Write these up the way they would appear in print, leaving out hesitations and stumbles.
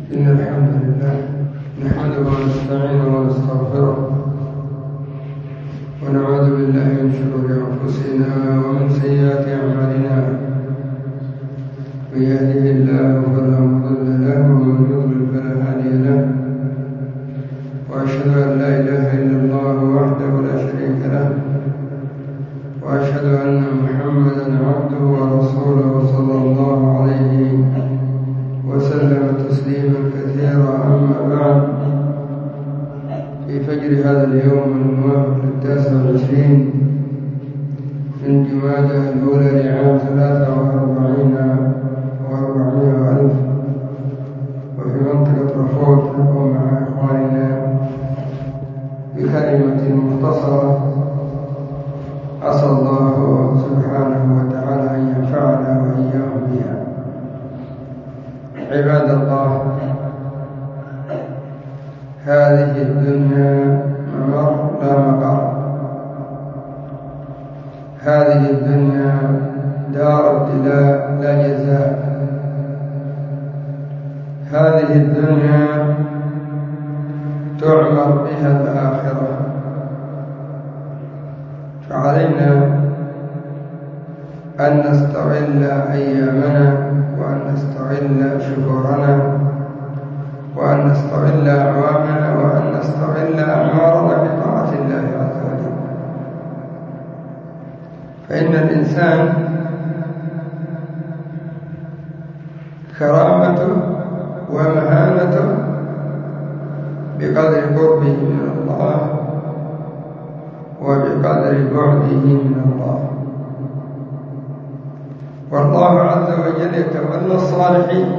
إن الحمد لله نحمده ونستعينه ونستغفره ونعوذ بالله من شرور أنفسنا ومن سيئات أعمالنا. من يهده الله فلا مضل له ومن يضلل فلا هادي له، وأشهد أن لا إله إلا الله وحده لا شريك له، وأشهد أن محمدا عبده ورسوله صلى الله عليه وسلم تسليما كثيرا. أما بعد، في فجر هذا اليوم الموافق 29 من جمادى الأولى لعام 43,400 وفي منطقة رفوت، نكون مع إخواننا بكلمة مختصرة عسى الله سبحانه وتعالى أن ينفعنا وإياهم بها. عباد الله، هذه الدنيا ممر لا مقر. هذه الدنيا دار ابتلاء لا جزاء. هذه الدنيا تعمر بها الآخرة، فعلينا أن نستغل أيامنا، وأن نستغل شكورنا، وأن نستغل أعوامنا، وأن نستغل أعمارنا بطاعة الله عز وجل. فإن الإنسان كرامته ومهانته بقدر قربه من الله وبقدر بعده من الله. والله عز وجل يتولى الصالحين،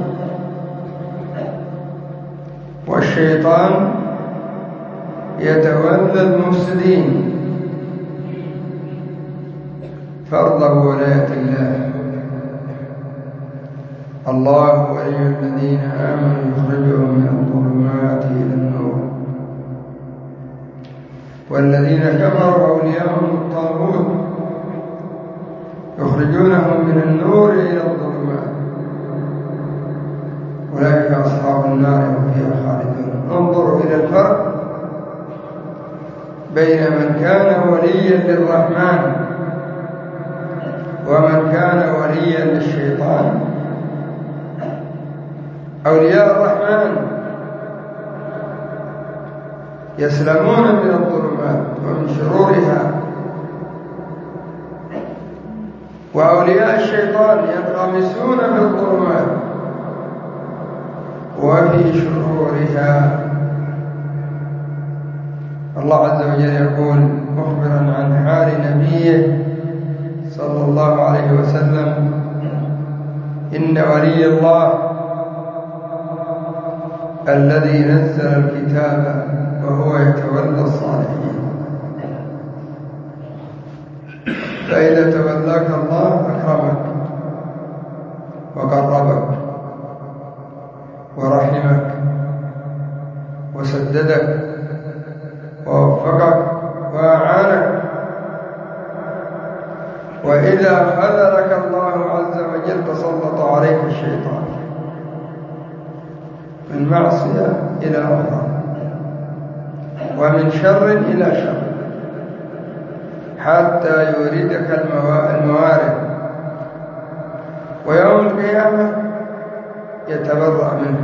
والشيطان يتولى المفسدين. فارضوا ولاية الله. الله ولي الذين آمنوا يخرجهم من الظلمات إلى النور، والذين كفروا أولياءهم الطاغوت يخرجونهم من النور إلى الظلمات، أولئك أصحاب النار هم فيها خالدون. انظروا إلى الفرق بين من كان وليا للرحمن ومن كان وليا للشيطان. أولياء الرحمن يسلمون من الظلمات ومن شرورها، وأولياء الشيطان ينغمسون بالظلمات وفي شرورها. الله عز وجل يقول مخبرا عن حال نبيه صلى الله عليه وسلم: إن ولي الله الذي نزل الكتاب وهو يتولى الصالحين. فإذا تولاك الله أكرمك وقربك ورحمك وسددك ووفقك وأعانك. وإذا خذلك الله عز وجل تسلط عليك الشيطان من معصية إلى أخرى، ومن شر إلى شر، حتى يوردك الموارد، ويوم القيامة يتبرأ منه.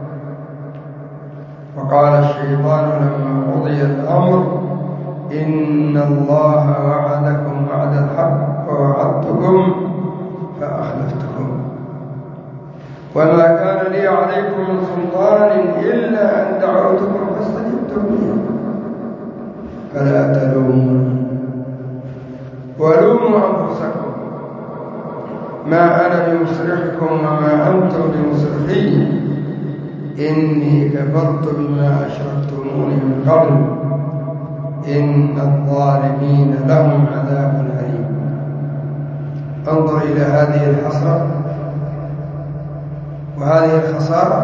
وقال الشيطان لما قضي الأمر: إن الله وعدكم وعد الحق ووعدتكم فأخلفتكم، وما كان لي عليكم من سلطان إلا أن دعوتكم فاستجبتم لي، فلا تلومون ولوموا أنفسكم، ما أنا بمصرخكم وما أنتم بمصرخي، إني كفرت بما أشركتموني من قبل، إن الظالمين لهم عذاب أليم. انظر إلى هذه الحسرة وهذه الخسارة.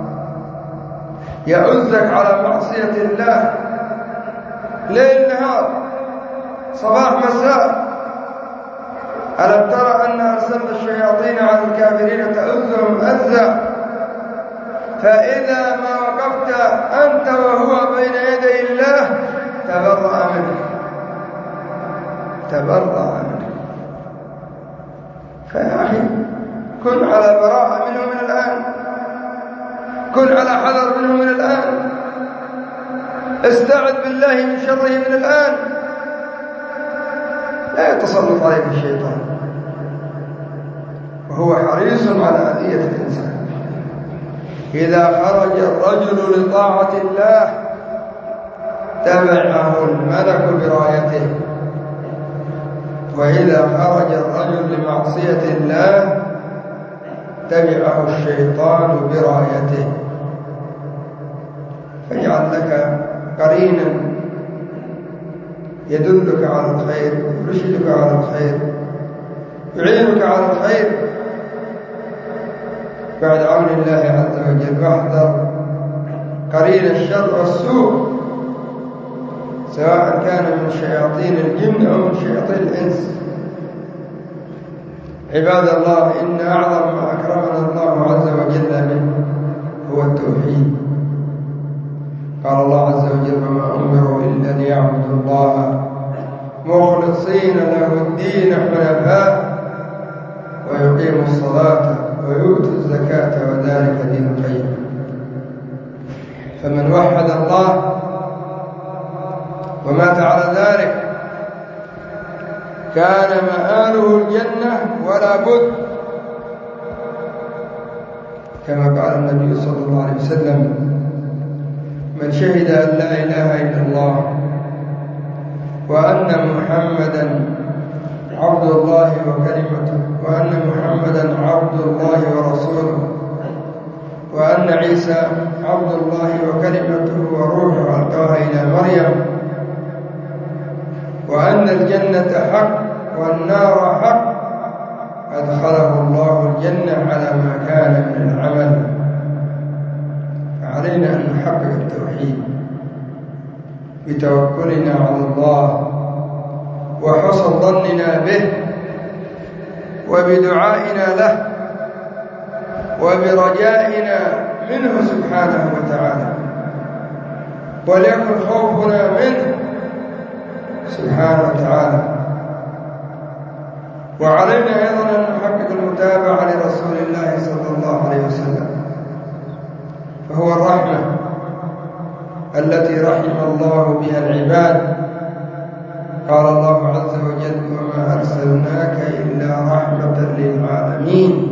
يؤذك على معصية الله ليل نهار، صباح مساء. ألم ترى أن أرسلنا الشياطين على الكافرين تؤذهم أذى فإذا ما وقفت أنت وهو بين يدي الله تبرأ منه، تبرأ منه. فيا أخي كن على براءة منه من الآن، كن على حذر منه من الآن، استعذ بالله من شره من الآن، لا يتسلط عليك الشيطان وهو حريص على أذية الإنسان. إذا خرج الرجل لطاعة الله تبعه الملك برايته، وإذا خرج الرجل لمعصية الله تبعه الشيطان برايته. فاجعل لك قرينا يدلك على الخير، يرشدك على الخير، يعينك على الخير بعد عون الله عز وجل. واحذر قرين الشر والسوء سواء كان من شياطين الجن أو من شياطين الإنس. عباد الله، إن أعظم ما أكرمنا الله عز وجل منه هو التوحيد. قال الله عز وجل: وما أمروا إلا ليعبدوا الله مخلصين له الدين حنفاء ويقيموا الصلاة ويؤتوا الزكاة وذلك دين القيم. فمن وحد الله ومات على ذلك كان مآله الجنة ولا بد، كما قال النبي صلى الله عليه وسلم: من شهد أن لا إله إلا الله وأن محمدا عبد الله وكلمته، وأن محمدا عبد الله ورسوله، وأن عيسى عبد الله وكلمته وروحه ألقاها إلى مريم، وأن الجنة حق والنار حق، أدخله الله الجنة على ما كان من العمل. فعلينا أن نحقق التوحيد بتوكلنا على الله وحسن ظننا به وبدعائنا له وبرجائنا منه سبحانه وتعالى، وليكن خوفنا منه سبحانه وتعالى. وعلينا أيضا أن نحقق المتابعة لرسول الله صلى الله عليه وسلم، فهو الرحمة التي رحم الله بها العباد. قال الله عز وجل: وما أرسلناك إلا رحمة للعالمين.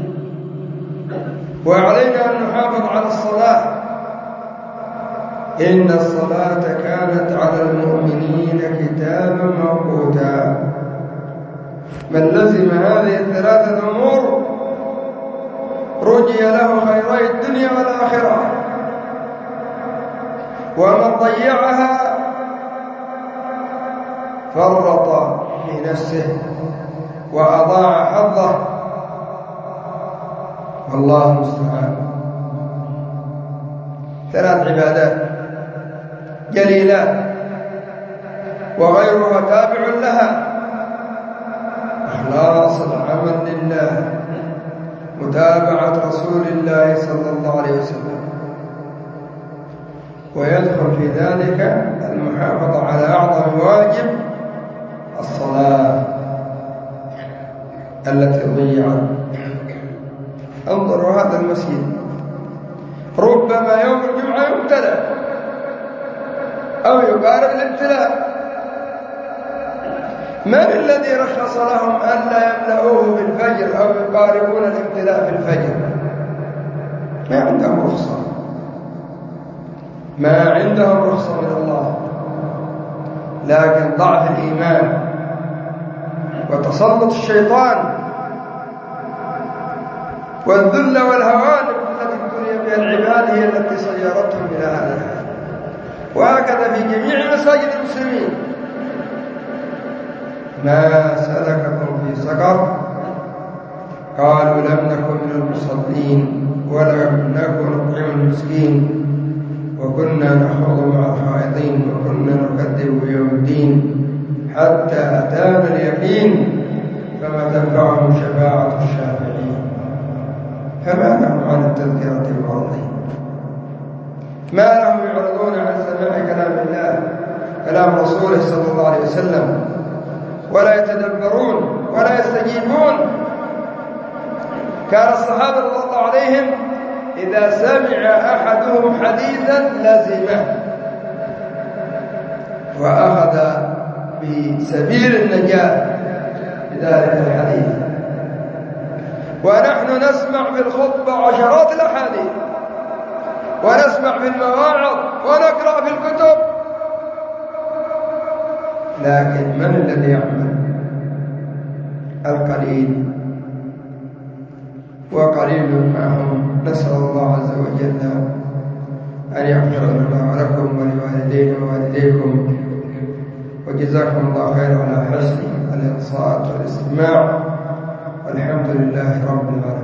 وعلينا أن نحافظ على الصلاة، إن الصلاة كانت على المؤمنين كتابا موقوتا. من لزم هذه الثلاثة أمور رجي له خيري الدنيا والآخرة، ومن ضيعها فرط في نفسه وأضاع حظه، والله المستعان. ثلاث عبادات جليلات وغيرها تابع لها: إخلاص العمل لله، متابعة رسول الله صلى الله عليه وسلم، ويدخل في ذلك المحافظة على أعظم واجب الصلاة التي ضيعت. انظروا هذا المسجد ربما يوم الجمعة يمتلأ أو يقارب الامتلاء. من الذي رخص لهم ألا يملؤوه بالفجر أو يقاربون الامتلاء في الفجر؟ ما عندهم رخصة، ما عندهم رخصة من الله، لكن ضعف الإيمان وتسلط الشيطان والذل والهوان التي ابتلي بها العباد هي التي صيرتهم إلى هذا الحال. وهكذا في جميع مساجد المسلمين: ما سلككم في سقر؟ قالوا لم نكن من المصلين ولم نكن نطعم المسكين وكنا نخوض مع الخائضين وكنا نكذب بيوم الدين حتى أتانا اليقين فما تنفعهم شفاعة الشافعين. فما لهم عن التذكرة معرضين. ما لهم يعرضون عن سماع كلام الله كلام رسوله صلى الله عليه وسلم، ولا يتدبرون ولا يستجيبون. كان الصحابة رضي الله عليهم إذا سمع أحدهم حديثا لزمه وأخذ بسبيل النجاة بذلك الحديث. ونحن نسمع بالخطبة عشرات الأحاديث، ونسمع بالمواعظ، ونقرأ في الكتب، لكن من الذي يعمل؟ القليل، وقليل معهم. نسأل الله عز وجل أن يغفر لنا ولكم ولوالدينا ووالديكم، وجزاكم الله خيرا على حسن الإنصات والاستماع، والحمد لله رب العالمين.